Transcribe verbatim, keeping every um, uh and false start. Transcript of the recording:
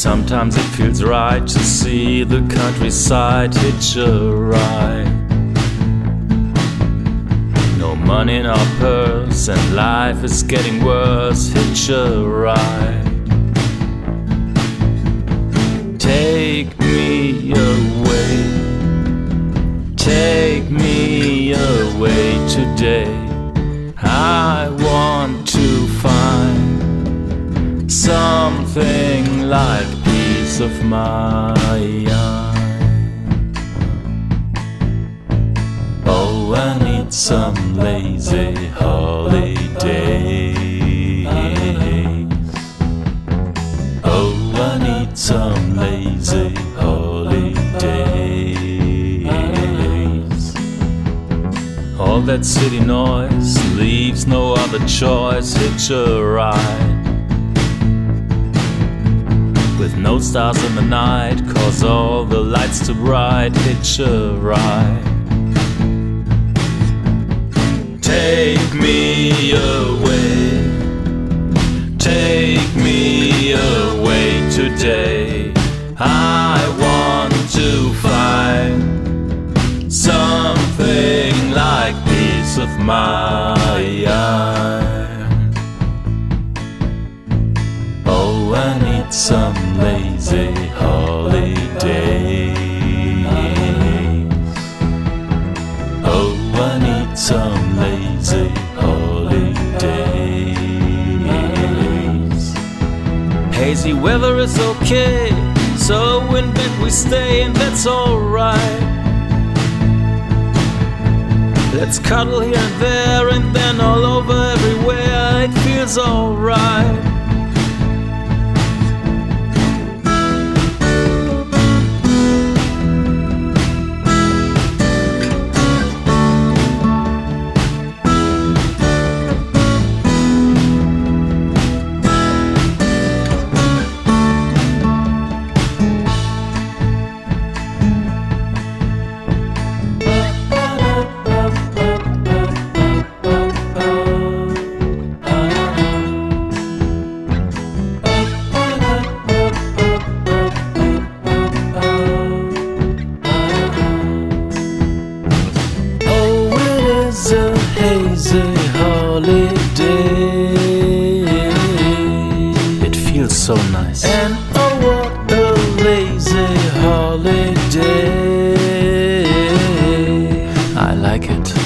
Sometimes it feels right to see the countryside hitch a ride. No money in our purse and life is getting worse. Hitch a ride. Take me away, take me away today. I want to find something like peace of mind. Oh, I need some lazy holidays. Oh, I need some lazy holidays. All that city noise leaves no other choice. Hitch a ride. With no stars in the night, cause all the lights too bright. Hitch a ride. Take me away, take me away today. I want to find something like peace of mind. Oh, I need some lazy holidays. Oh, I need some lazy holidays. Hazy weather is okay, so in bed we stay and that's alright. Let's cuddle here and there and then all over everywhere. It feels alright. Hazy holiday. It feels so nice. And oh, what a lazy holiday. I like it.